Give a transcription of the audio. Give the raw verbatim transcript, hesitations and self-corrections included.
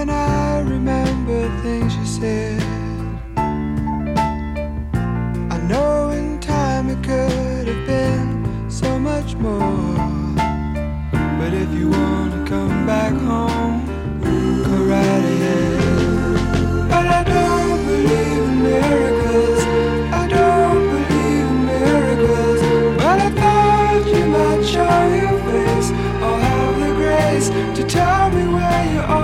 and I remember things you said. I know in time it could have been so much more. But if you wanna come back home, go right ahead. But I don't believe in miracles, I don't believe in miracles. But I thought you might show your face or have the grace to tell me where you are.